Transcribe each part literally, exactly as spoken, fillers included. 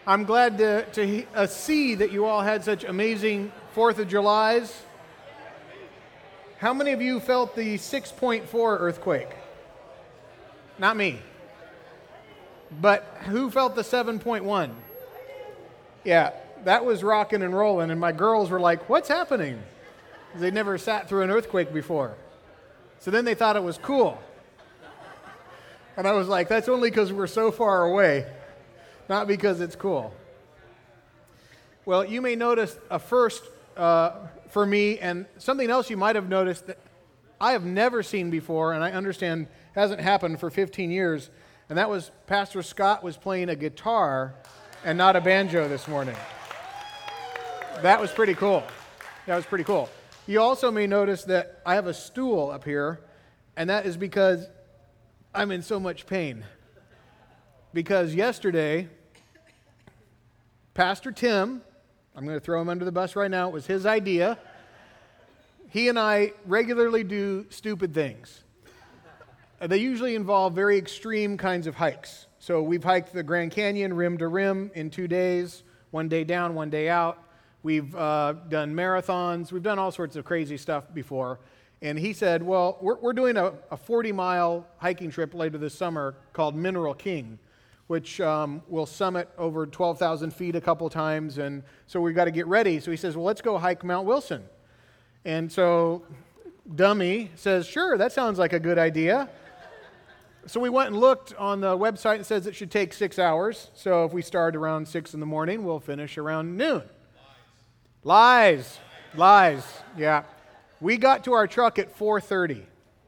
I'm glad to, to uh, see that you all had such amazing fourth of Julys. How many of you felt the six point four earthquake? Not me. But who felt the seven point one? Yeah, that was rocking and rolling, and my girls were like, what's happening? Because they'd never sat through an earthquake before. So then they thought it was cool. And I was like, that's only because we're so far away, not because it's cool. Well, you may notice a first uh, for me, and something else you might have noticed that I have never seen before, and I understand hasn't happened for fifteen years, and that was Pastor Scott was playing a guitar and not a banjo this morning. That was pretty cool. That was pretty cool. You also may notice that I have a stool up here, and that is because I'm in so much pain. Because yesterday, Pastor Tim, I'm going to throw him under the bus right now, it was his idea. He and I regularly do stupid things. They usually involve very extreme kinds of hikes. So we've hiked the Grand Canyon rim to rim in two days, one day down, one day out. We've uh, done marathons. We've done all sorts of crazy stuff before. And he said, well, we're, we're doing a, a forty-mile hiking trip later this summer called Mineral King, which um, will summit over twelve thousand feet a couple times. And so we've got to get ready. So he says, well, let's go hike Mount Wilson. And so Dummy says, sure, that sounds like a good idea. So we went and looked on the website. It says it should take six hours. So if we start around six in the morning, we'll finish around noon. Lies. Lies. Lies. Yeah. We got to our truck at four thirty.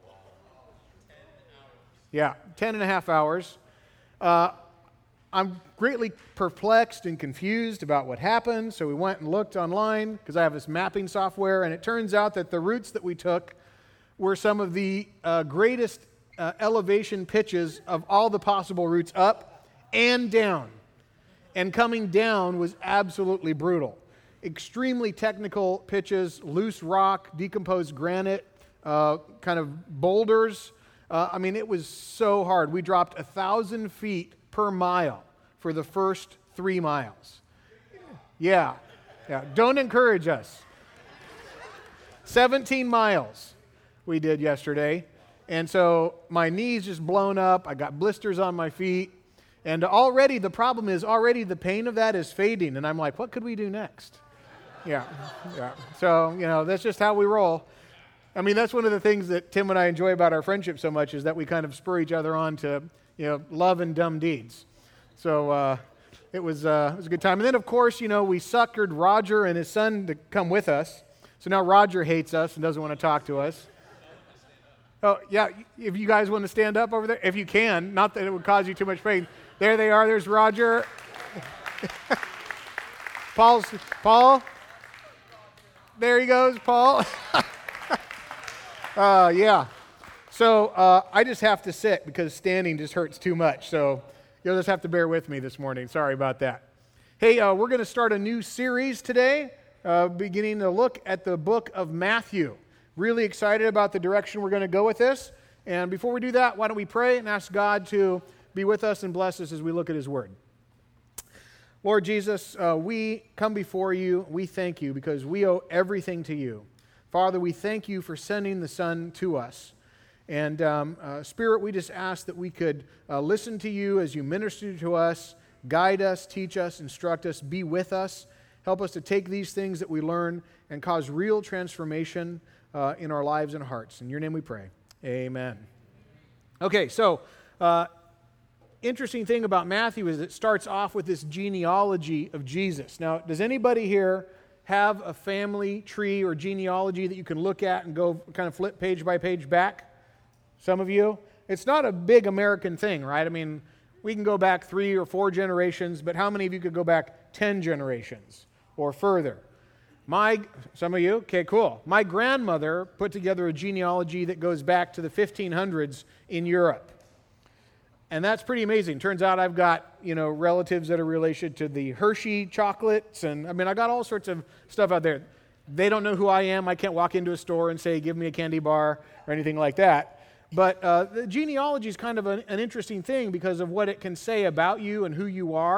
Yeah, ten and a half hours. Uh, I'm greatly perplexed and confused about what happened, so we went and looked online because I have this mapping software, and it turns out that the routes that we took were some of the uh, greatest uh, elevation pitches of all the possible routes up and down. And coming down was absolutely brutal. Extremely technical pitches, loose rock, decomposed granite, uh, kind of boulders. Uh, I mean, it was so hard. We dropped a thousand feet per mile for the first three miles. Yeah, yeah. Don't encourage us. seventeen miles we did yesterday. And so my knees just blown up. I got blisters on my feet. And already the problem is, already the pain of that is fading. And I'm like, what could we do next? Yeah, yeah. So, you know, that's just how we roll. I mean, that's one of the things that Tim and I enjoy about our friendship so much is that we kind of spur each other on to, you know, love and dumb deeds. So uh, it was uh, it was a good time. And then, of course, you know, we suckered Roger and his son to come with us. So now Roger hates us and doesn't want to talk to us. Oh, yeah, if you guys want to stand up over there, if you can, not that it would cause you too much pain. There they are. There's Roger. Paul's, Paul. There he goes, Paul. uh, yeah. So uh, I just have to sit because standing just hurts too much. So you'll just have to bear with me this morning. Sorry about that. Hey, uh, we're going to start a new series today, uh, beginning to look at the book of Matthew. Really excited about the direction we're going to go with this. And before we do that, why don't we pray and ask God to be with us and bless us as we look at His Word. Lord Jesus, uh, we come before you. We thank you because we owe everything to you. Father, we thank you for sending the Son to us. And um, uh, Spirit, we just ask that we could uh, listen to you as you minister to us, guide us, teach us, instruct us, be with us. Help us to take these things that we learn and cause real transformation uh, in our lives and hearts. In your name we pray. Amen. Okay, so... Uh, Interesting thing about Matthew is it starts off with this genealogy of Jesus. Now, does anybody here have a family tree or genealogy that you can look at and go kind of flip page by page back? Some of you? It's not a big American thing, right? I mean, we can go back three or four generations, but how many of you could go back ten generations or further? My, some of you? Okay, cool. My grandmother put together a genealogy that goes back to the fifteen hundreds in Europe. And that's pretty amazing. Turns out I've got, you know, relatives that are related to the Hershey chocolates. And I mean, I got all sorts of stuff out there. They don't know who I am. I can't walk into a store and say, give me a candy bar or anything like that. But uh, the genealogy is kind of an, an interesting thing because of what it can say about you and who you are.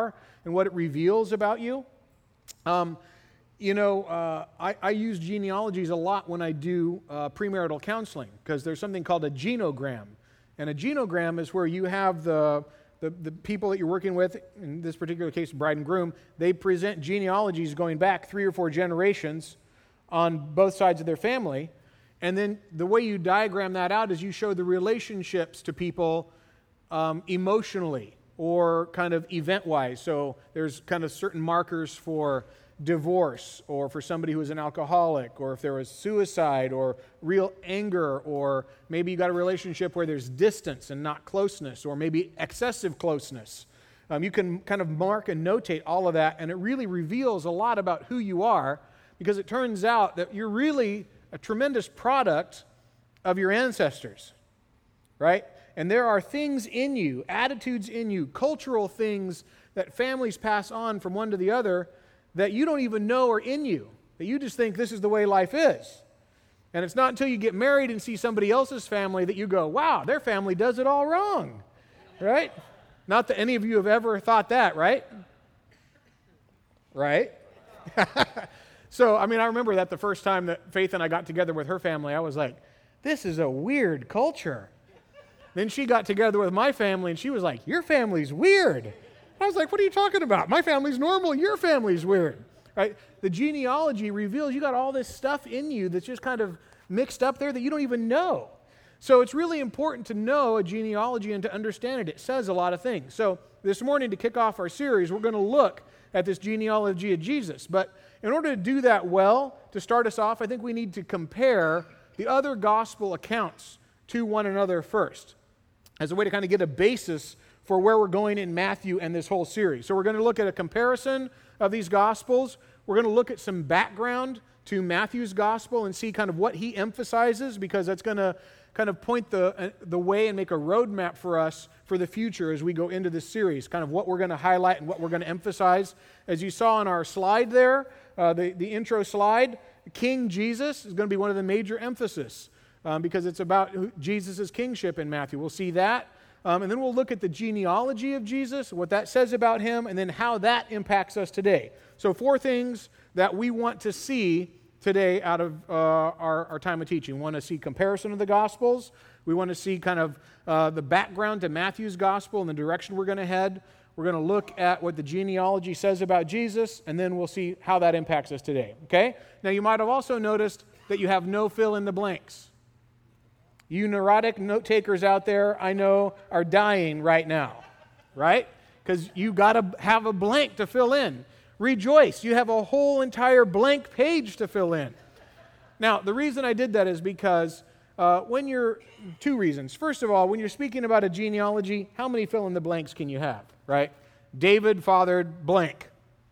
and what it reveals about you. Um, you know, uh, I, I use genealogies a lot when I do uh, premarital counseling, because there's something called a genogram. And a genogram is where you have the, the, the people that you're working with, in this particular case, bride and groom, they present genealogies going back three or four generations on both sides of their family. And then the way you diagram that out is you show the relationships to people um, emotionally or kind of event-wise. So there's kind of certain markers for divorce, or for somebody who is an alcoholic, or if there was suicide or real anger, or maybe you got a relationship where there's distance and not closeness, or maybe excessive closeness. Um, you can kind of mark and notate all of that, and it really reveals a lot about who you are, because it turns out that you're really a tremendous product of your ancestors, right? And there are things in you, attitudes in you, cultural things that families pass on from one to the other that you don't even know are in you, that you just think this is the way life is. And it's not until you get married and see somebody else's family that you go, wow, their family does it all wrong, right? Not that any of you have ever thought that, right? Right? So, I mean, I remember that the first time that Faith and I got together with her family, I was like, this is a weird culture. Then she got together with my family, and she was like, your family's weird. I was like, what are you talking about? My family's normal, your family's weird. Right? The genealogy reveals you got all this stuff in you that's just kind of mixed up there that you don't even know. So it's really important to know a genealogy and to understand it. It says a lot of things. So this morning, to kick off our series, we're going to look at this genealogy of Jesus. But in order to do that well, to start us off, I think we need to compare the other gospel accounts to one another first, as a way to kind of get a basis for where we're going in Matthew and this whole series. So we're going to look at a comparison of these Gospels. We're going to look at some background to Matthew's Gospel and see kind of what he emphasizes, because that's going to kind of point the, uh, the way and make a roadmap for us for the future as we go into this series, kind of what we're going to highlight and what we're going to emphasize. As you saw on our slide there, uh, the, the intro slide, King Jesus is going to be one of the major emphasis um, because it's about Jesus' kingship in Matthew. We'll see that. Um, and then we'll look at the genealogy of Jesus, what that says about him, and then how that impacts us today. So four things that we want to see today out of uh, our, our time of teaching. We want to see comparison of the Gospels. We want to see kind of uh, the background to Matthew's Gospel and the direction we're going to head. We're going to look at what the genealogy says about Jesus, and then we'll see how that impacts us today. Okay? Now, you might have also noticed that you have no fill in the blanks. You neurotic note takers out there, I know, are dying right now, right? Because you got to have a blank to fill in. Rejoice, you have a whole entire blank page to fill in. Now, the reason I did that is because uh, when you're, two reasons. First of all, when you're speaking about a genealogy, how many fill in the blanks can you have, right? David fathered blank.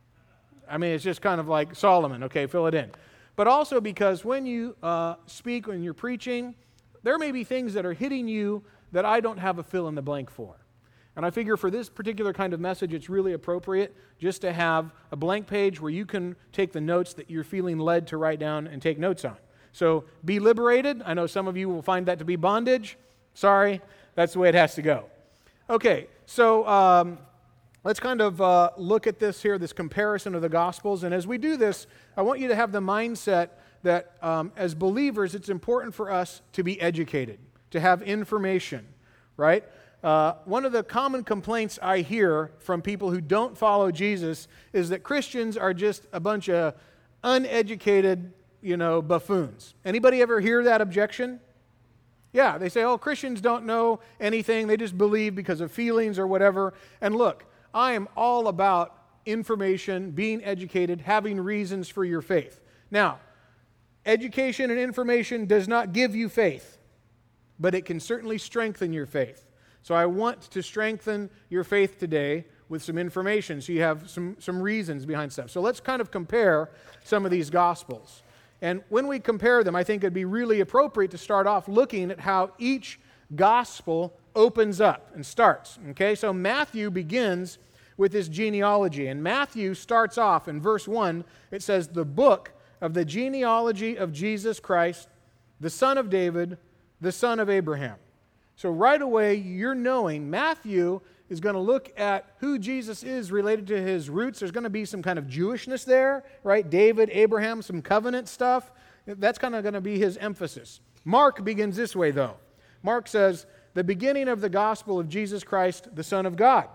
I mean, it's just kind of like Solomon, okay, fill it in. But also because when you uh, speak, when you're preaching, there may be things that are hitting you that I don't have a fill in the blank for. And I figure for this particular kind of message, it's really appropriate just to have a blank page where you can take the notes that you're feeling led to write down and take notes on. So be liberated. I know some of you will find that to be bondage. Sorry, that's the way it has to go. Okay, so um, let's kind of uh, look at this here, this comparison of the Gospels. And as we do this, I want you to have the mindset that um, as believers, it's important for us to be educated, to have information, right? Uh, one of the common complaints I hear from people who don't follow Jesus is that Christians are just a bunch of uneducated, you know, buffoons. Anybody ever hear that objection? Yeah, they say, oh, Christians don't know anything. They just believe because of feelings or whatever. And look, I am all about information, being educated, having reasons for your faith. Now, education and information does not give you faith, but it can certainly strengthen your faith. So I want to strengthen your faith today with some information so you have some, some reasons behind stuff. So let's kind of compare some of these Gospels. And when we compare them, I think it'd be really appropriate to start off looking at how each Gospel opens up and starts. Okay, so Matthew begins with this genealogy. And Matthew starts off in verse one, it says, the book of the genealogy of Jesus Christ, the son of David, the son of Abraham. So right away, you're knowing Matthew is going to look at who Jesus is related to his roots. There's going to be some kind of Jewishness there, right? David, Abraham, some covenant stuff. That's kind of going to be his emphasis. Mark begins this way, though. Mark says, the beginning of the gospel of Jesus Christ, the Son of God.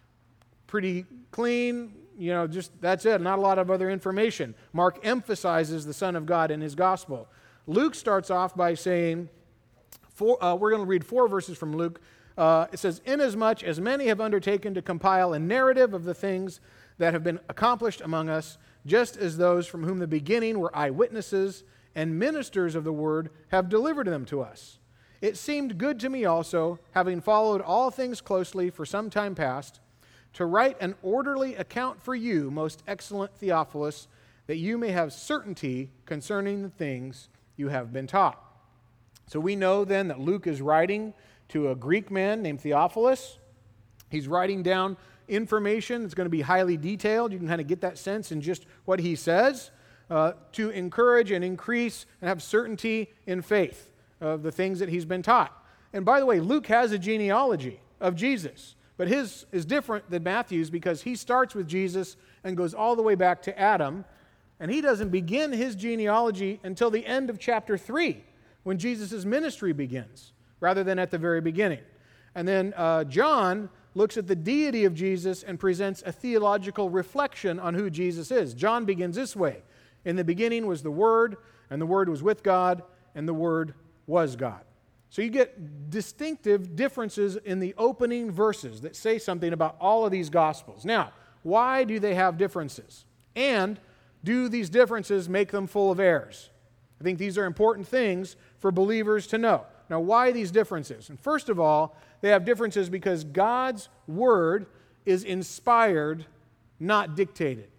Pretty clean, you know, just that's it. Not a lot of other information. Mark emphasizes the Son of God in his gospel. Luke starts off by saying, four, uh, we're going to read four verses from Luke. Uh, it says, inasmuch as many have undertaken to compile a narrative of the things that have been accomplished among us, just as those from whom the beginning were eyewitnesses and ministers of the word have delivered them to us. It seemed good to me also, having followed all things closely for some time past, to write an orderly account for you, most excellent Theophilus, that you may have certainty concerning the things you have been taught. So we know then that Luke is writing to a Greek man named Theophilus. He's writing down information that's going to be highly detailed. You can kind of get that sense in just what he says, uh, to encourage and increase and have certainty in faith of the things that he's been taught. And by the way, Luke has a genealogy of Jesus, but his is different than Matthew's because he starts with Jesus and goes all the way back to Adam, and he doesn't begin his genealogy until the end of chapter three, when Jesus' ministry begins, rather than at the very beginning. And then uh, John looks at the deity of Jesus and presents a theological reflection on who Jesus is. John begins this way. In the beginning was the Word, and the Word was with God, and the Word was God. So you get distinctive differences in the opening verses that say something about all of these Gospels. Now, why do they have differences? And do these differences make them full of errors? I think these are important things for believers to know. Now, why these differences? And first of all, they have differences because God's Word is inspired, not dictated.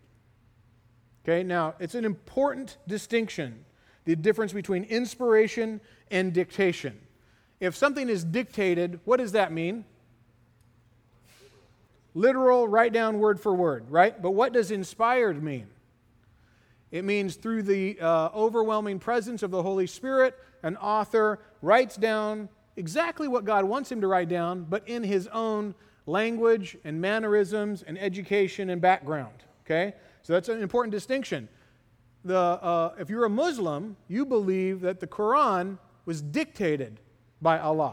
Okay, now, it's an important distinction, the difference between inspiration and dictation. If something is dictated, what does that mean? Literal, write down word for word, right? But what does inspired mean? It means through the uh, overwhelming presence of the Holy Spirit, an author writes down exactly what God wants him to write down, but in his own language and mannerisms and education and background, okay? So that's an important distinction. The, uh, if you're a Muslim, you believe that the Quran was dictated by Allah.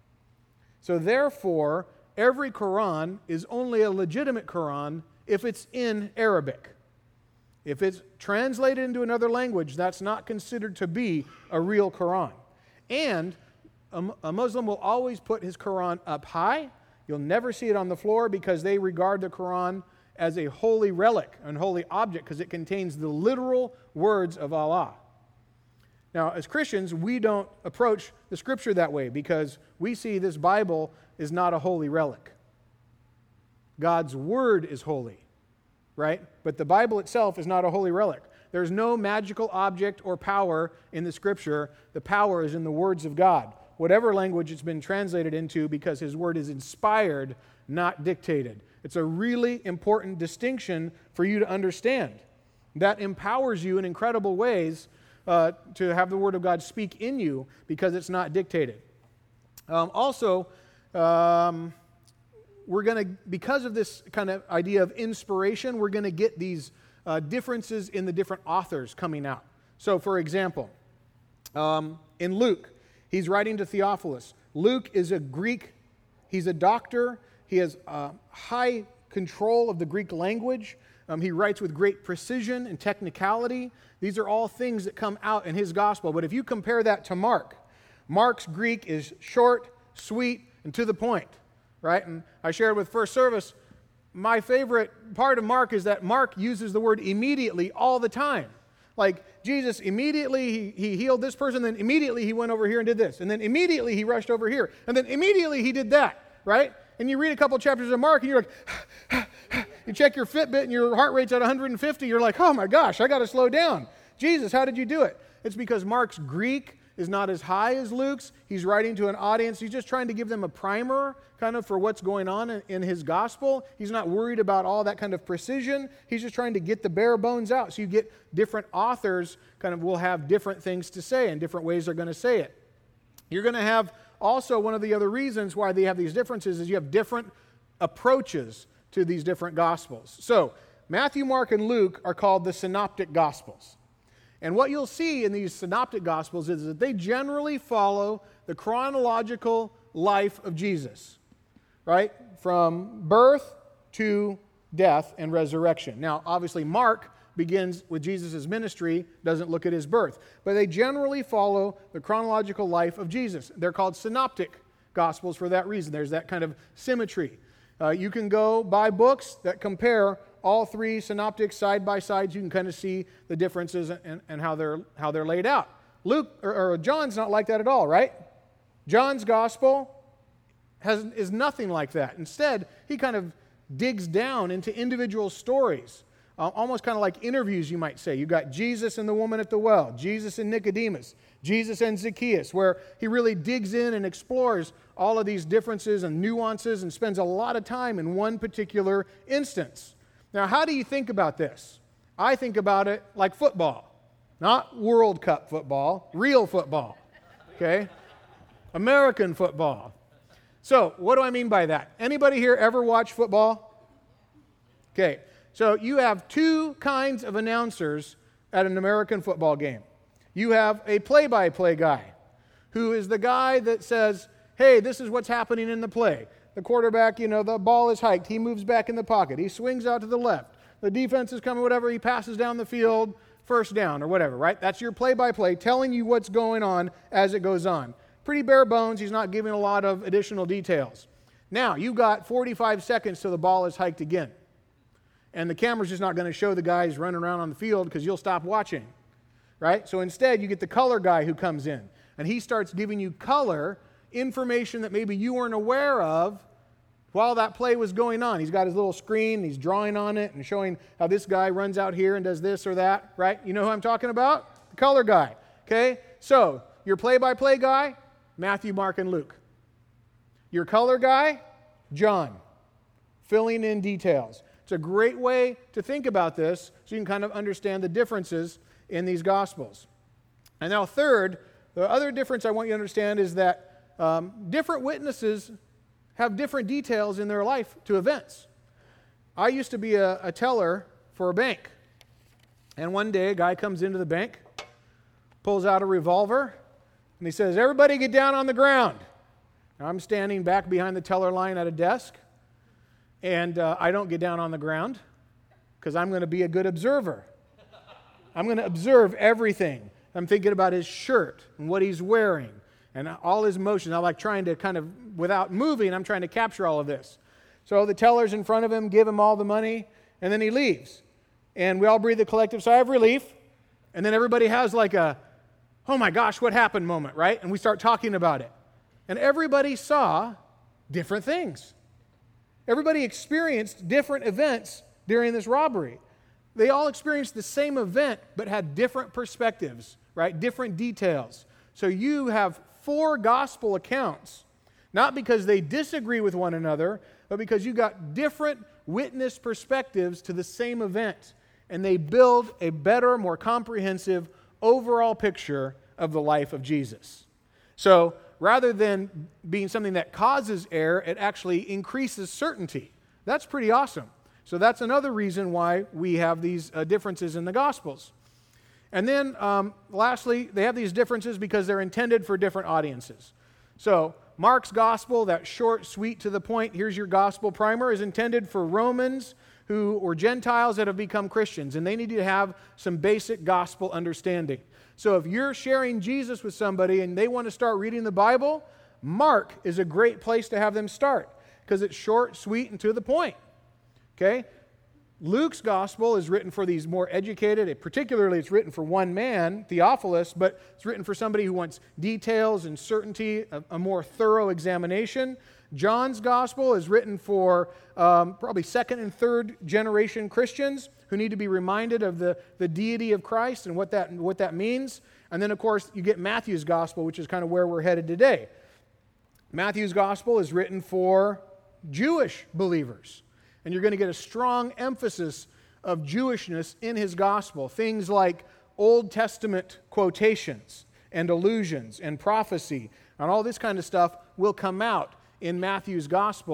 So therefore, every Quran is only a legitimate Quran if it's in Arabic. If it's translated into another language, that's not considered to be a real Quran. And a, a Muslim will always put his Quran up high. You'll never see it on the floor because they regard the Quran as a holy relic, an holy object, because it contains the literal words of Allah. Now, as Christians, we don't approach the Scripture that way because we see this Bible is not a holy relic. God's Word is holy, right? But the Bible itself is not a holy relic. There's no magical object or power in the Scripture. The power is in the words of God, whatever language it's been translated into, because His Word is inspired, not dictated. It's a really important distinction for you to understand. That empowers you in incredible ways uh, to have the Word of God speak in you because it's not dictated. Um, also, um, we're going to, because of this kind of idea of inspiration, we're going to get these uh, differences in the different authors coming out. So, for example, um, in Luke, he's writing to Theophilus. Luke is a Greek, he's a doctor. He has uh, high control of the Greek language. Um, he writes with great precision and technicality. These are all things that come out in his gospel. But if you compare that to Mark, Mark's Greek is short, sweet, and to the point, right? And I shared with First Service, my favorite part of Mark is that Mark uses the word immediately all the time. Like Jesus, immediately he, he healed this person, then immediately he went over here and did this, and then immediately he rushed over here, and then immediately he did that, right? And you read a couple chapters of Mark, and you're like, you check your Fitbit, and your heart rate's at one hundred fifty. You're like, oh my gosh, I got to slow down. Jesus, how did you do it? It's because Mark's Greek is not as high as Luke's. He's writing to an audience. He's just trying to give them a primer kind of for what's going on in, in his gospel. He's not worried about all that kind of precision. He's just trying to get the bare bones out. So you get different authors kind of will have different things to say and different ways they're going to say it. You're going to have also, one of the other reasons why they have these differences is you have different approaches to these different Gospels. So, Matthew, Mark, and Luke are called the Synoptic Gospels. And what you'll see in these Synoptic Gospels is that they generally follow the chronological life of Jesus, right? From birth to death and resurrection. Now, obviously, Mark begins with Jesus' ministry, doesn't look at his birth. But they generally follow the chronological life of Jesus. They're called Synoptic Gospels for that reason. There's that kind of symmetry. Uh, you can go buy books that compare all three synoptics side by side. You can kind of see the differences and, and how they're how they're laid out. Luke or, or John's not like that at all, right? John's gospel has is nothing like that. Instead, he kind of digs down into individual stories, uh, almost kind of like interviews, you might say. You've got Jesus and the woman at the well, Jesus and Nicodemus, Jesus and Zacchaeus, where he really digs in and explores all of these differences and nuances and spends a lot of time in one particular instance. Now, how do you think about this? I think about it like football, not World Cup football, real football, okay? American football. So, what do I mean by that? Anybody here ever watch football? Okay, so you have two kinds of announcers at an American football game. You have a play-by-play guy, who is the guy that says, hey, this is what's happening in the play. The quarterback, you know, the ball is hiked. He moves back in the pocket. He swings out to the left. The defense is coming, whatever. He passes down the field, first down or whatever, right? That's your play-by-play, telling you what's going on as it goes on. Pretty bare bones. He's not giving a lot of additional details. Now, you've got forty-five seconds till the ball is hiked again. And the camera's just not going to show the guys running around on the field because you'll stop watching, right? So instead, you get the color guy who comes in, and he starts giving you color information that maybe you weren't aware of while that play was going on. He's got his little screen, and he's drawing on it and showing how this guy runs out here and does this or that, right? You know who I'm talking about? The color guy, okay? So, your play-by-play guy, Matthew, Mark, and Luke. Your color guy, John, filling in details. It's a great way to think about this so you can kind of understand the differences in these Gospels. And now third, the other difference I want you to understand is that um, different witnesses have different details in their life to events. I used to be a, a teller for a bank. And one day a guy comes into the bank, pulls out a revolver, and he says, everybody get down on the ground. Now, I'm standing back behind the teller line at a desk, and uh, I don't get down on the ground because I'm going to be a good observer. I'm going to observe everything. I'm thinking about his shirt and what he's wearing and all his motions. I'm like trying to kind of, without moving, I'm trying to capture all of this. So the teller's in front of him, give him all the money, and then he leaves. And we all breathe a collective sigh of relief, and then everybody has like a, oh my gosh, what happened moment, right? And we start talking about it. And everybody saw different things. Everybody experienced different events during this robbery. They all experienced the same event, but had different perspectives, right? Different details. So you have four gospel accounts, not because they disagree with one another, but because you got different witness perspectives to the same event. And they build a better, more comprehensive overall picture of the life of Jesus. So rather than being something that causes error, it actually increases certainty. That's pretty awesome. So that's another reason why we have these uh, differences in the Gospels. And then, um, lastly, they have these differences because they're intended for different audiences. So Mark's Gospel, that short, sweet, to the point, here's your Gospel primer, is intended for Romans who or Gentiles that have become Christians, and they need to have some basic gospel understanding. So if you're sharing Jesus with somebody and they want to start reading the Bible, Mark is a great place to have them start because it's short, sweet, and to the point. Okay? Luke's gospel is written for these more educated, particularly it's written for one man, Theophilus, but it's written for somebody who wants details and certainty, a, a more thorough examination. John's gospel is written for um, probably second and third generation Christians who need to be reminded of the, the deity of Christ and what that, what that means. And then, of course, you get Matthew's gospel, which is kind of where we're headed today. Matthew's gospel is written for Jewish believers. And you're going to get a strong emphasis of Jewishness in his gospel. Things like Old Testament quotations and allusions and prophecy and all this kind of stuff will come out in Matthew's gospel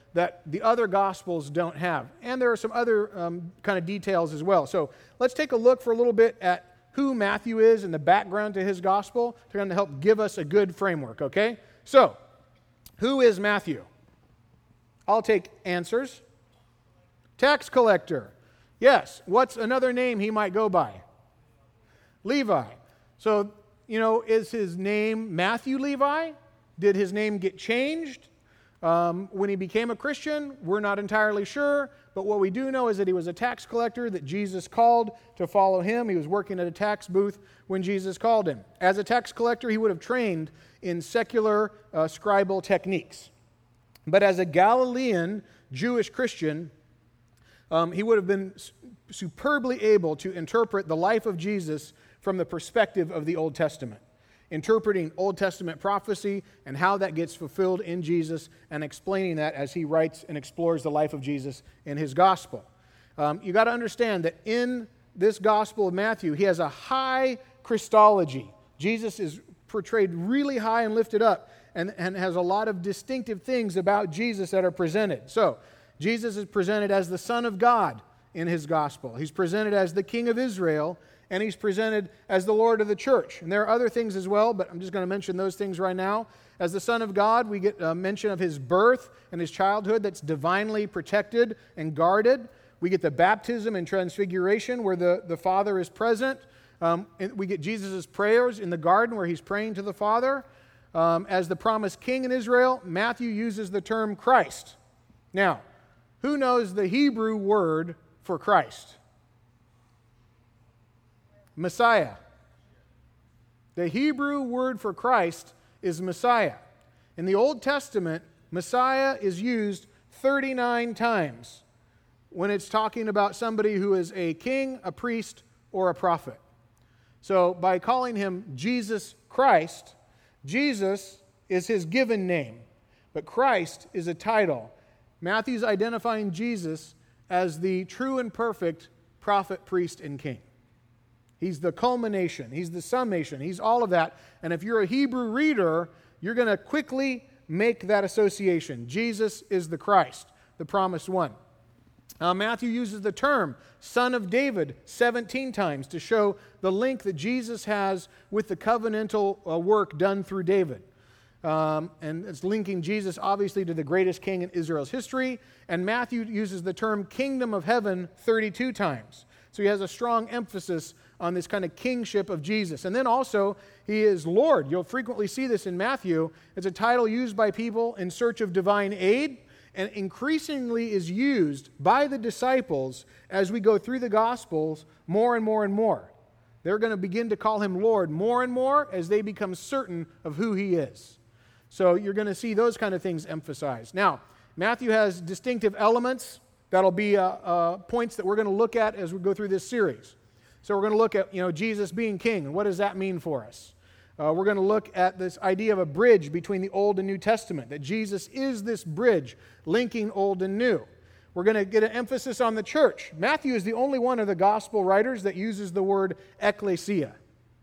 that the other Gospels don't have. And there are some other um, kind of details as well. So let's take a look for a little bit at who Matthew is and the background to his Gospel to kind of help give us a good framework, okay? So, who is Matthew? I'll take answers. Tax collector. Yes. What's another name he might go by? Levi. So, you know, is his name Matthew Levi? Did his name get changed um, when he became a Christian? We're not entirely sure, but what we do know is that he was a tax collector that Jesus called to follow him. He was working at a tax booth when Jesus called him. As a tax collector, he would have trained in secular uh, scribal techniques. But as a Galilean Jewish Christian, um, he would have been superbly able to interpret the life of Jesus from the perspective of the Old Testament, interpreting Old Testament prophecy and how that gets fulfilled in Jesus and explaining that as he writes and explores the life of Jesus in his gospel. Um, you got to understand that in this Gospel of Matthew, he has a high Christology. Jesus is portrayed really high and lifted up and, and has a lot of distinctive things about Jesus that are presented. So, Jesus is presented as the Son of God in his gospel. He's presented as the King of Israel, and he's presented as the Lord of the church. And there are other things as well, but I'm just going to mention those things right now. As the Son of God, we get a mention of his birth and his childhood that's divinely protected and guarded. We get the baptism and transfiguration where the, the Father is present. Um, and we get Jesus' prayers in the garden where he's praying to the Father. Um, as the promised king in Israel, Matthew uses the term Christ. Now, who knows the Hebrew word for Christ? Messiah. The Hebrew word for Christ is Messiah. In the Old Testament, Messiah is used thirty-nine times when it's talking about somebody who is a king, a priest, or a prophet. So by calling him Jesus Christ, Jesus is his given name, but Christ is a title. Matthew's identifying Jesus as the true and perfect prophet, priest, and king. He's the culmination. He's the summation. He's all of that. And if you're a Hebrew reader, you're going to quickly make that association. Jesus is the Christ, the promised one. Uh, Matthew uses the term Son of David seventeen times to show the link that Jesus has with the covenantal uh, work done through David. Um, and it's linking Jesus obviously to the greatest king in Israel's history. And Matthew uses the term kingdom of heaven thirty-two times. So he has a strong emphasis on this kind of kingship of Jesus. And then also, he is Lord. You'll frequently see this in Matthew. It's a title used by people in search of divine aid, and increasingly is used by the disciples as we go through the Gospels more and more and more. They're going to begin to call him Lord more and more as they become certain of who he is. So you're going to see those kind of things emphasized. Now, Matthew has distinctive elements that'll be uh, uh, points that we're going to look at as we go through this series. So we're going to look at, you know, Jesus being king, and what does that mean for us? Uh, we're going to look at this idea of a bridge between the Old and New Testament, that Jesus is this bridge linking Old and New. We're going to get an emphasis on the church. Matthew is the only one of the gospel writers that uses the word ecclesia,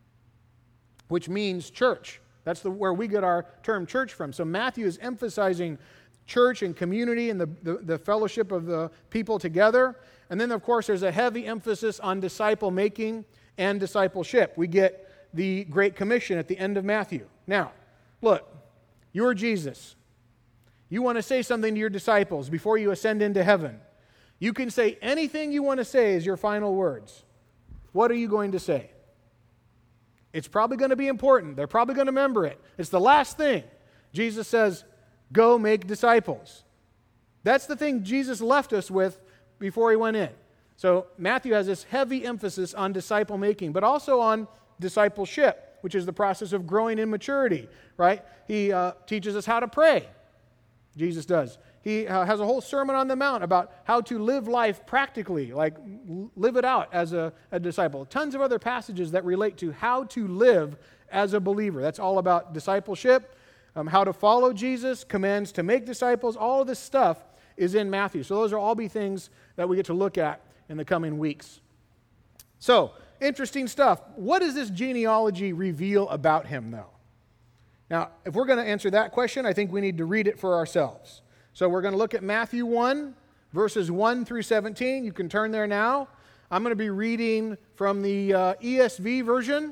which means church. That's the, where we get our term church from. So Matthew is emphasizing church and community and the, the, the fellowship of the people together. And then, of course, there's a heavy emphasis on disciple making and discipleship. We get the Great Commission at the end of Matthew. Now, look, you're Jesus. You want to say something to your disciples before you ascend into heaven. You can say anything you want to say as your final words. What are you going to say? It's probably going to be important. They're probably going to remember it. It's the last thing. Jesus says, go make disciples. That's the thing Jesus left us with before he went in. So Matthew has this heavy emphasis on disciple making, but also on discipleship, which is the process of growing in maturity, right? He uh, teaches us how to pray. Jesus does. He uh, has a whole Sermon on the Mount about how to live life practically, like l- live it out as a, a disciple. Tons of other passages that relate to how to live as a believer. That's all about discipleship, um, how to follow Jesus, commands to make disciples. All of this stuff is in Matthew. So those will all be things that we get to look at in the coming weeks. So, interesting stuff. What does this genealogy reveal about him, though? Now, if we're going to answer that question, I think we need to read it for ourselves. So we're going to look at Matthew one, verses one through seventeen. You can turn there now. I'm going to be reading from the uh, E S V version.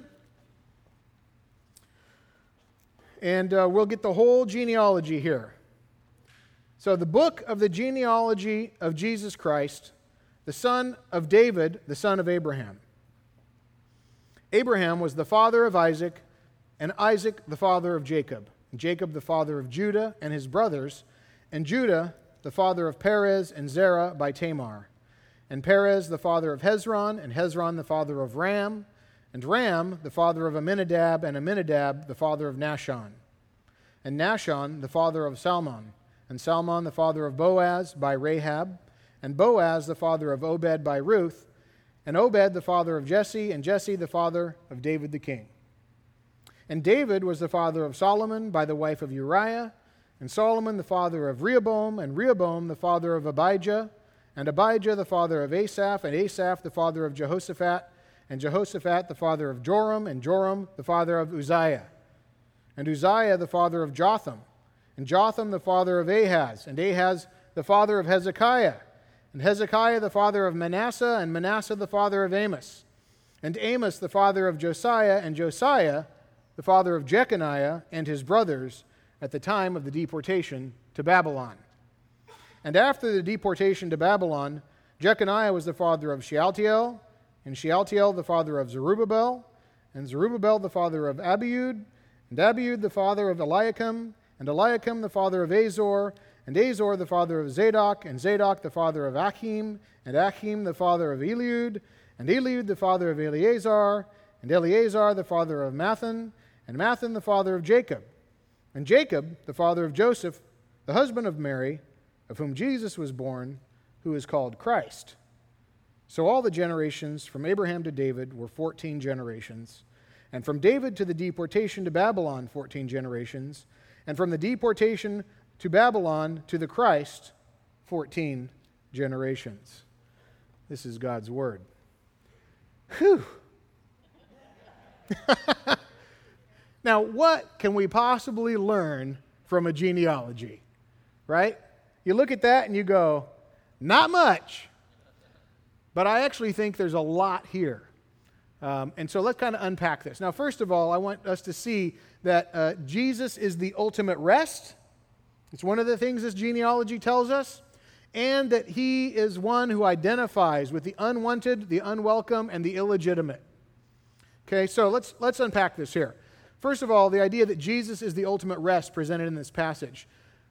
And uh, we'll get the whole genealogy here. So the book of the genealogy of Jesus Christ, the son of David, the son of Abraham. Abraham was the father of Isaac, and Isaac the father of Jacob, and Jacob the father of Judah and his brothers, and Judah the father of Perez and Zerah by Tamar, and Perez the father of Hezron, and Hezron the father of Ram, and Ram the father of Amminadab, and Amminadab the father of Nahshon, and Nahshon the father of Salmon, and Salmon the father of Boaz by Rahab, and Boaz the father of Obed by Ruth, and Obed the father of Jesse, and Jesse the father of David the king. And David was the father of Solomon by the wife of Uriah, and Solomon the father of Rehoboam, and Rehoboam the father of Abijah, and Abijah the father of Asaph, and Asaph the father of Jehoshaphat, and Jehoshaphat the father of Joram, and Joram the father of Uzziah, and Uzziah the father of Jotham, and Jotham the father of Ahaz, and Ahaz the father of Hezekiah, and Hezekiah the father of Manasseh, and Manasseh the father of Amos, and Amos the father of Josiah, and Josiah the father of Jeconiah and his brothers at the time of the deportation to Babylon. And after the deportation to Babylon, Jeconiah was the father of Shealtiel, and Shealtiel the father of Zerubbabel, and Zerubbabel the father of Abiud, and Abiud the father of Eliakim, and Eliakim the father of Azor, and Azor the father of Zadok, and Zadok the father of Achim, and Achim the father of Eliud, and Eliud the father of Eleazar, and Eleazar the father of Mathan, and Mathan the father of Jacob, and Jacob the father of Joseph, the husband of Mary, of whom Jesus was born, who is called Christ. So all the generations from Abraham to David were fourteen generations, and from David to the deportation to Babylon, fourteen generations, and from the deportation to Babylon to the Christ, fourteen generations. This is God's word. Whew. Now, what can we possibly learn from a genealogy, right? You look at that and you go, not much. But I actually think there's a lot here. Um, and so let's kind of unpack this. Now, first of all, I want us to see that uh, Jesus is the ultimate rest. It's one of the things this genealogy tells us. And that he is one who identifies with the unwanted, the unwelcome, and the illegitimate. Okay, so let's let's unpack this here. First of all, the idea that Jesus is the ultimate rest presented in this passage.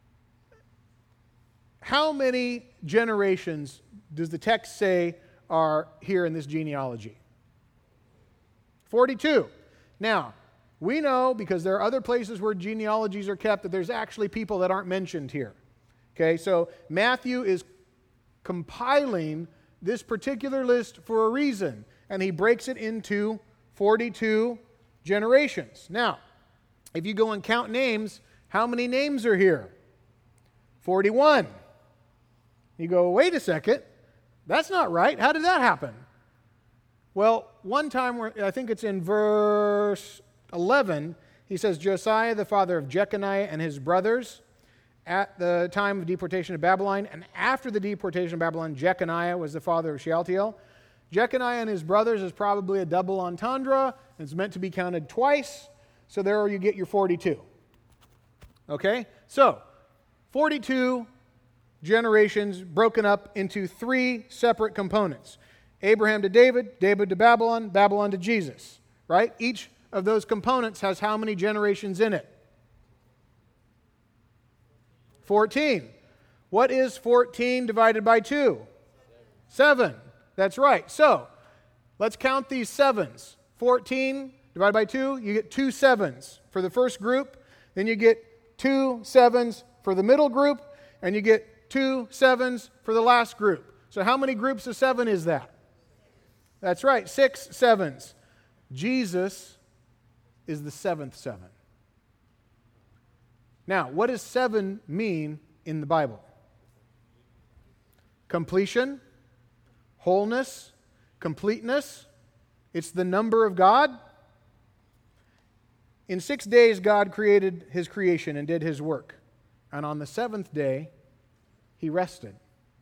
How many generations does the text say are here in this genealogy? forty-two. Now, we know, because there are other places where genealogies are kept, that there's actually people that aren't mentioned here. Okay, so Matthew is compiling this particular list for a reason, and he breaks it into forty-two generations. Now, if you go and count names, how many names are here? forty-one. You go, wait a second, that's not right. How did that happen? Well, one time, where I think it's in verse eleven, he says, Josiah, the father of Jeconiah and his brothers, at the time of deportation to Babylon, and after the deportation to Babylon, Jeconiah was the father of Shealtiel. Jeconiah and his brothers is probably a double entendre. It's meant to be counted twice. So there you get your forty-two. Okay? So, forty-two generations broken up into three separate components. Abraham to David, David to Babylon, Babylon to Jesus. Right? Each of those components has how many generations in it? fourteen. What is fourteen divided by two? Seven. That's right. So, let's count these sevens. fourteen divided by two, you get two sevens for the first group. Then you get two sevens for the middle group. And you get two sevens for the last group. So how many groups of seven is that? That's right, six sevens. Jesus is the seventh seven. Now, what does seven mean in the Bible? Completion, wholeness, completeness. It's the number of God. In six days, God created his creation and did his work. And on the seventh day, he rested.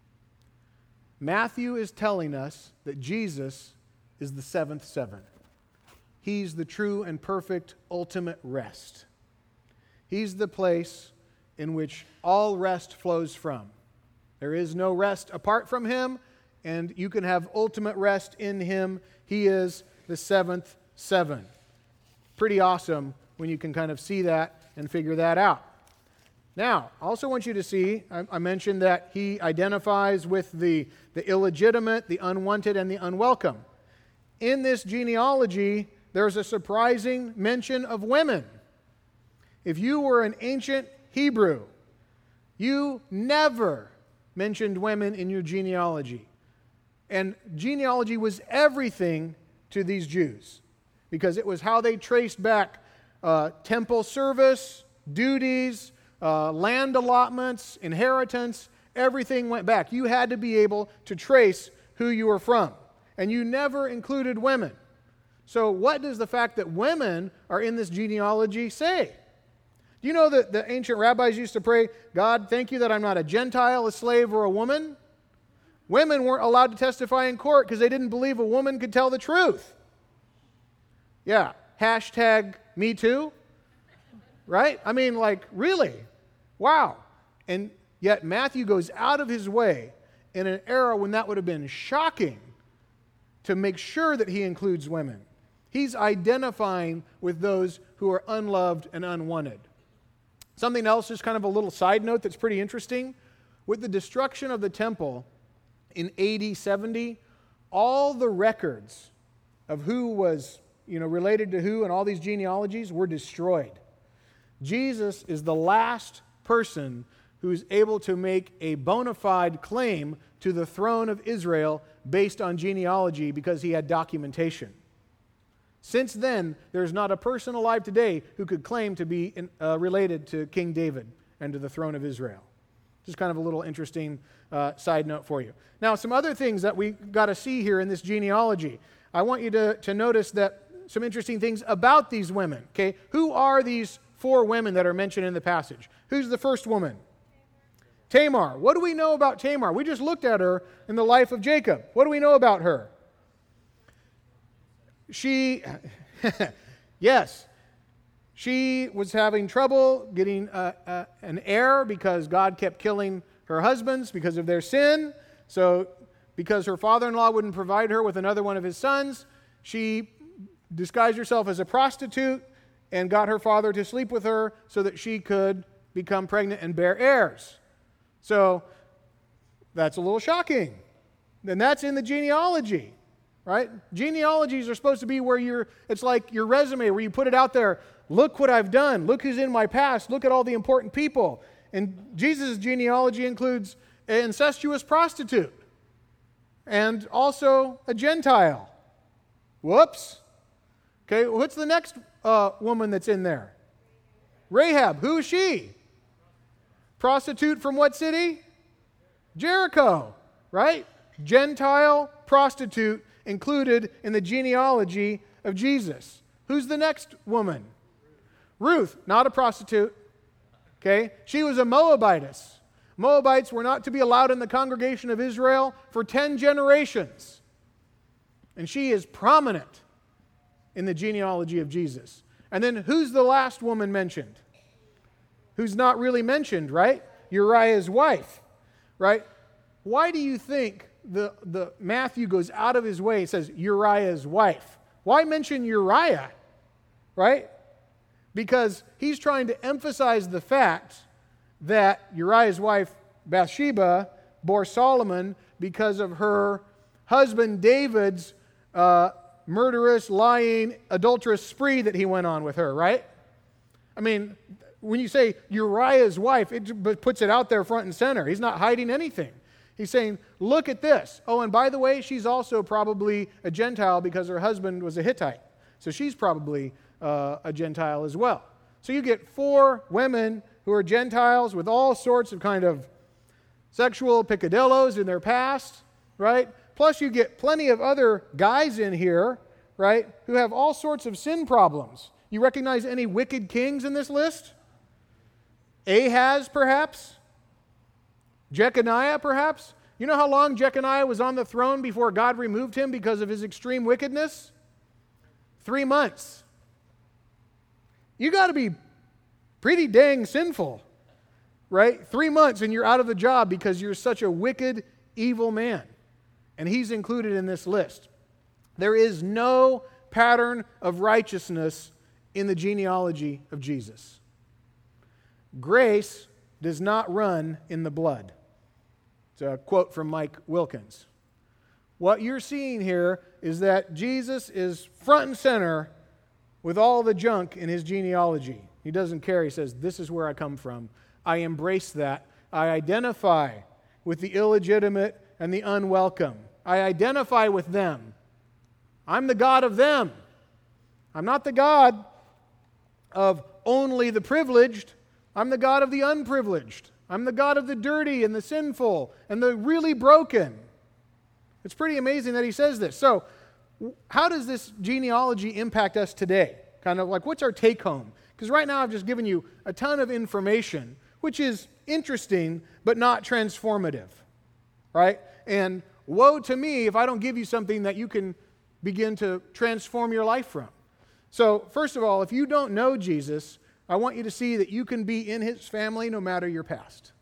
Matthew is telling us that Jesus is the seventh seven. He's the true and perfect ultimate rest. He's the place in which all rest flows from. There is no rest apart from him, and you can have ultimate rest in him. He is the seventh seven. Pretty awesome when you can kind of see that and figure that out. Now, I also want you to see, I, I mentioned that he identifies with the, the illegitimate, the unwanted, and the unwelcome. In this genealogy, there's a surprising mention of women. If you were an ancient Hebrew, you never mentioned women in your genealogy. And genealogy was everything to these Jews because it was how they traced back uh, temple service, duties, uh, land allotments, inheritance. Everything went back. You had to be able to trace who you were from. And you never included women. So what does the fact that women are in this genealogy say? Do you know that the ancient rabbis used to pray, God, thank you that I'm not a Gentile, a slave, or a woman? Women weren't allowed to testify in court because they didn't believe a woman could tell the truth. Yeah, hashtag me too, right? I mean, like, really? Wow. And yet Matthew goes out of his way in an era when that would have been shocking to make sure that he includes women. He's identifying with those who are unloved and unwanted. Something else, just kind of a little side note that's pretty interesting. With the destruction of the temple in A D seventy, all the records of who was, you know, related to who and all these genealogies were destroyed. Jesus is the last person who's able to make a bona fide claim to the throne of Israel based on genealogy because he had documentation. Since then, there's not a person alive today who could claim to be in, uh, related to King David and to the throne of Israel. Just kind of a little interesting uh, side note for you. Now, some other things that we got to see here in this genealogy. I want you to, to notice that some interesting things about these women. Okay, who are these four women that are mentioned in the passage? Who's the first woman? Tamar. What do we know about Tamar? We just looked at her in the life of Jacob. What do we know about her? She, yes, she was having trouble getting uh, uh, an heir because God kept killing her husbands because of their sin. So because her father-in-law wouldn't provide her with another one of his sons, she disguised herself as a prostitute and got her father to sleep with her so that she could become pregnant and bear heirs. So that's a little shocking. And that's in the genealogy. Right? Genealogies are supposed to be where you're, it's like your resume, where you put it out there. Look what I've done. Look who's in my past. Look at all the important people. And Jesus' genealogy includes an incestuous prostitute and also a Gentile. Whoops. Okay, what's the next uh, woman that's in there? Rahab. Who is she? Prostitute from what city? Jericho. Right? Gentile prostitute included in the genealogy of Jesus. Who's the next woman? Ruth, not a prostitute. Okay? She was a Moabitess. Moabites were not to be allowed in the congregation of Israel for ten generations. And she is prominent in the genealogy of Jesus. And then who's the last woman mentioned? Who's not really mentioned, right? Uriah's wife, right? Why do you think The, the Matthew goes out of his way and says Uriah's wife? Why mention Uriah? Right? Because he's trying to emphasize the fact that Uriah's wife Bathsheba bore Solomon because of her husband David's uh, murderous, lying, adulterous spree that he went on with her, right? I mean, when you say Uriah's wife, it puts it out there front and center. He's not hiding anything. He's saying, look at this. Oh, and by the way, she's also probably a Gentile because her husband was a Hittite. So she's probably uh, a Gentile as well. So you get four women who are Gentiles with all sorts of kind of sexual picadillos in their past, right? Plus you get plenty of other guys in here, right, who have all sorts of sin problems. You recognize any wicked kings in this list? Ahaz, perhaps? Jeconiah, perhaps? You know how long Jeconiah was on the throne before God removed him because of his extreme wickedness? Three months. You got to be pretty dang sinful, right? Three months and you're out of the job because you're such a wicked, evil man. And he's included in this list. There is no pattern of righteousness in the genealogy of Jesus. Grace does not run in the blood. It's a quote from Mike Wilkins. What you're seeing here is that Jesus is front and center with all the junk in his genealogy. He doesn't care. He says, this is where I come from. I embrace that. I identify with the illegitimate and the unwelcome. I identify with them. I'm the God of them. I'm not the God of only the privileged. I'm the God of the unprivileged. I'm the God of the dirty and the sinful and the really broken. It's pretty amazing that he says this. So, how does this genealogy impact us today? Kind of like, what's our take home? Because right now I've just given you a ton of information, which is interesting, but not transformative, right? And woe to me if I don't give you something that you can begin to transform your life from. So, first of all, if you don't know Jesus, I want you to see that you can be in his family no matter your past.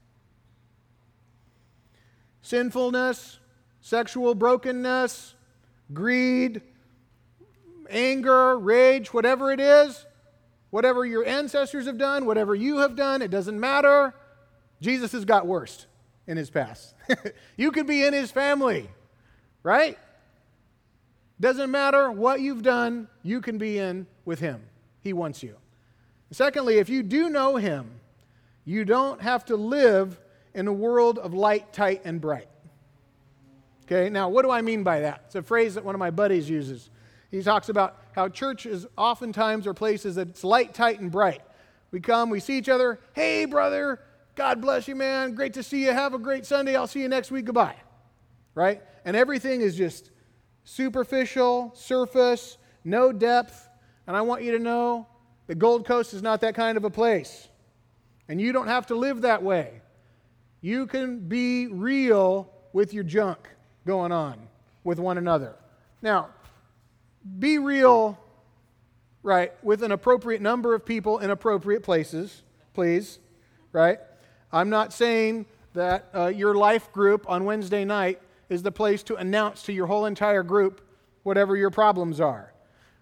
Sinfulness, sexual brokenness, greed, anger, rage, whatever it is, whatever your ancestors have done, whatever you have done, it doesn't matter. Jesus has got worse in his past. You could be in his family, right? Doesn't matter what you've done, you can be in with him. He wants you. Secondly, if you do know him, you don't have to live in a world of light, tight, and bright. Okay, now what do I mean by that? It's a phrase that one of my buddies uses. He talks about how churches oftentimes are places that it's light, tight, and bright. We come, we see each other. Hey, brother, God bless you, man. Great to see you. Have a great Sunday. I'll see you next week. Goodbye. Right? And everything is just superficial, surface, no depth. And I want you to know the Gold Coast is not that kind of a place. And you don't have to live that way. You can be real with your junk going on with one another. Now, be real, right, with an appropriate number of people in appropriate places, please, right? I'm not saying that uh, your life group on Wednesday night is the place to announce to your whole entire group whatever your problems are.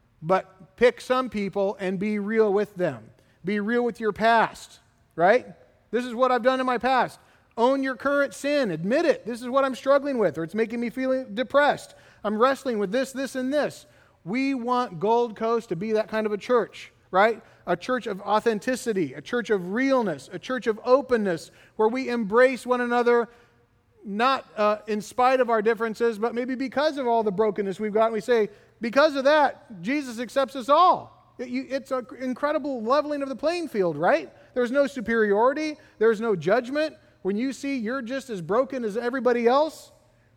But pick some people and be real with them. Be real with your past, right? This is what I've done in my past. Own your current sin. Admit it. This is what I'm struggling with, or it's making me feel depressed. I'm wrestling with this, this, and this. We want Gold Coast to be that kind of a church, right? A church of authenticity, a church of realness, a church of openness, where we embrace one another, not uh, in spite of our differences, but maybe because of all the brokenness we've got. And we say, because of that, Jesus accepts us all. It, you, it's an incredible leveling of the playing field, right? There's no superiority. There's no judgment. When you see you're just as broken as everybody else,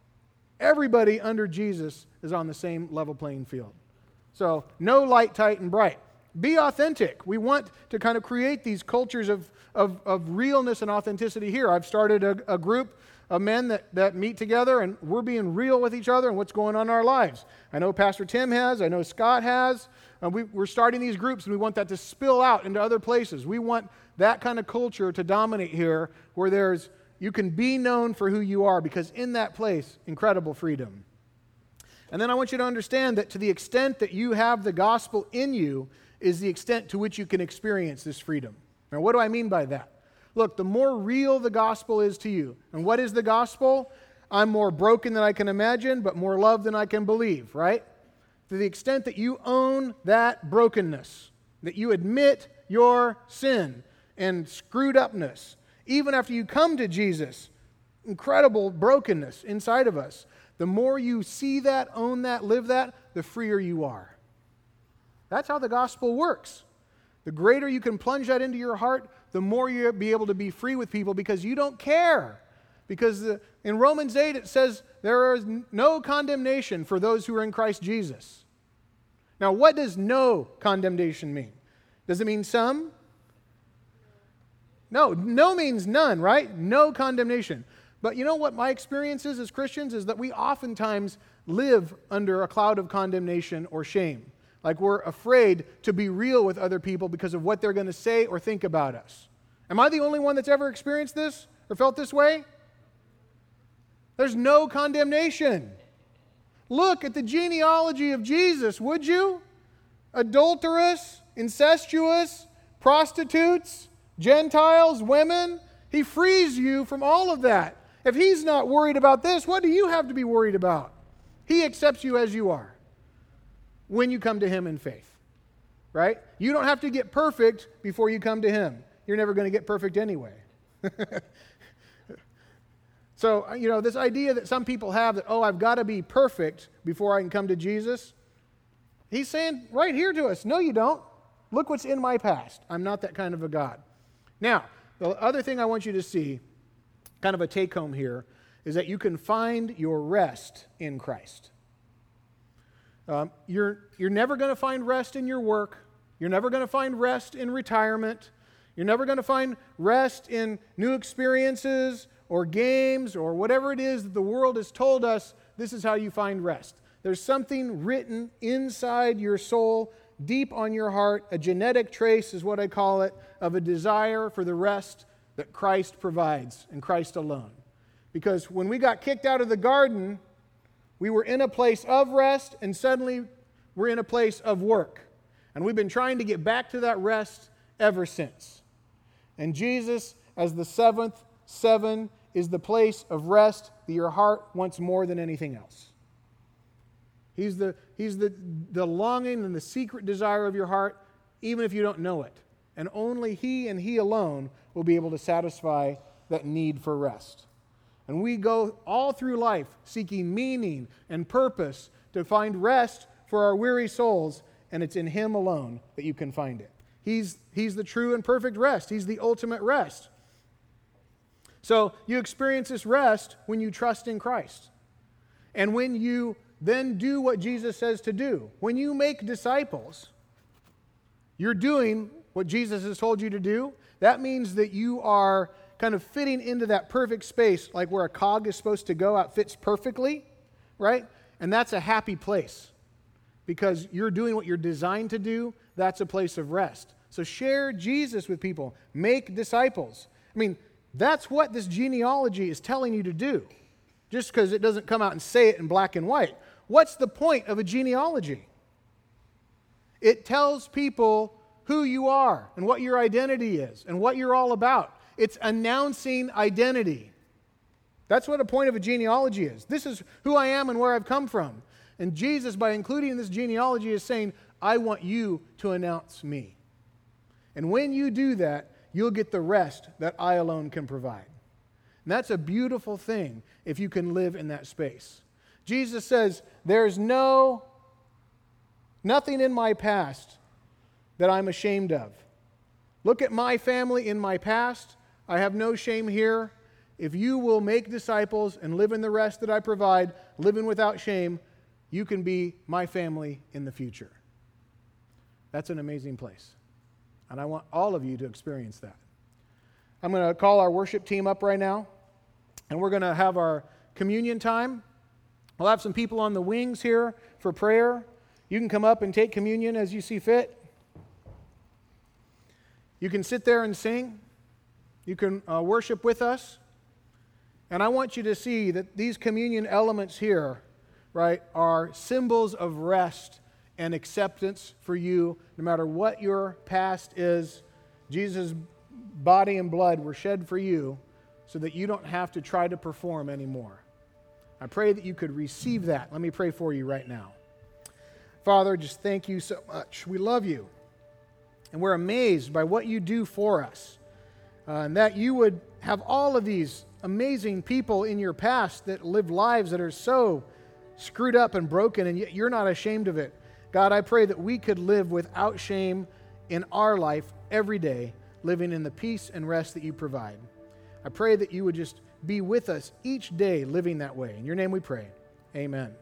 everybody under Jesus is on the same level playing field. So, no light, tight, and bright. Be authentic. We want to kind of create these cultures of, of, of realness and authenticity here. I've started a, a group of men that, that meet together, and we're being real with each other and what's going on in our lives. I know Pastor Tim has. I know Scott has. And we, we're starting these groups, and we want that to spill out into other places. We want that kind of culture to dominate here, where there's you can be known for who you are, because in that place, incredible freedom. And then I want you to understand that to the extent that you have the gospel in you is the extent to which you can experience this freedom. Now, what do I mean by that? Look, the more real the gospel is to you, and what is the gospel? I'm more broken than I can imagine, but more loved than I can believe, right? To the extent that you own that brokenness, that you admit your sin and screwed upness, even after you come to Jesus, incredible brokenness inside of us. The more you see that, own that, live that, the freer you are. That's how the gospel works. The greater you can plunge that into your heart, the more you'll be able to be free with people, because you don't care. Because the, in Romans eight it says there is no condemnation for those who are in Christ Jesus. Now, what does no condemnation mean? Does it mean some? No, no means none, right? No condemnation. But you know what my experience is as Christians is that we oftentimes live under a cloud of condemnation or shame. Like we're afraid to be real with other people because of what they're going to say or think about us. Am I the only one that's ever experienced this or felt this way? There's no condemnation. Look at the genealogy of Jesus, would you? Adulterous, incestuous, prostitutes, Gentiles, women. He frees you from all of that. If he's not worried about this, what do you have to be worried about? He accepts you as you are when you come to him in faith, right? You don't have to get perfect before you come to him. You're never going to get perfect anyway. So, you know, this idea that some people have that, oh, I've got to be perfect before I can come to Jesus, he's saying right here to us, no, you don't. Look what's in my past. I'm not that kind of a God. Now, the other thing I want you to see, kind of a take-home here, is that you can find your rest in Christ. Um, you're, you're never going to find rest in your work. You're never going to find rest in retirement. You're never going to find rest in new experiences or games or whatever it is that the world has told us this is how you find rest. There's something written inside your soul, deep on your heart, a genetic trace is what I call it, of a desire for the rest that Christ provides and Christ alone. Because when we got kicked out of the garden, we were in a place of rest and suddenly we're in a place of work. And we've been trying to get back to that rest ever since. And Jesus, as the seventh seven, is the place of rest that your heart wants more than anything else. He's the, he's the, the longing and the secret desire of your heart, even if you don't know it. And only he and he alone will be able to satisfy that need for rest. And we go all through life seeking meaning and purpose to find rest for our weary souls, and it's in him alone that you can find it. He's, he's the true and perfect rest. He's the ultimate rest. So you experience this rest when you trust in Christ. And when you then do what Jesus says to do. When you make disciples, you're doing what Jesus has told you to do. That means that you are kind of fitting into that perfect space, like where a cog is supposed to go out, fits perfectly, right? And that's a happy place because you're doing what you're designed to do. That's a place of rest. So share Jesus with people. Make disciples. I mean, that's what this genealogy is telling you to do. Just because it doesn't come out and say it in black and white. What's the point of a genealogy? It tells people who you are and what your identity is and what you're all about. It's announcing identity. That's what the point of a genealogy is. This is who I am and where I've come from. And Jesus, by including this genealogy, is saying, I want you to announce me. And when you do that, you'll get the rest that I alone can provide. And that's a beautiful thing if you can live in that space. Jesus says, there's no, nothing in my past that I'm ashamed of. Look at my family in my past. I have no shame here. If you will make disciples and live in the rest that I provide, living without shame, you can be my family in the future. That's an amazing place. And I want all of you to experience that. I'm going to call our worship team up right now, and we're going to have our communion time. We'll have some people on the wings here for prayer. You can come up and take communion as you see fit. You can sit there and sing. You can uh, worship with us. And I want you to see that these communion elements here, right, are symbols of rest and acceptance for you, no matter what your past is. Jesus' body and blood were shed for you so that you don't have to try to perform anymore. I pray that you could receive that. Let me pray for you right now. Father, just thank you so much. We love you, and we're amazed by what you do for us, uh, and that you would have all of these amazing people in your past that lived lives that are so screwed up and broken, and yet you're not ashamed of it. God, I pray that we could live without shame in our life every day, living in the peace and rest that you provide. I pray that you would just be with us each day living that way. In your name we pray. Amen.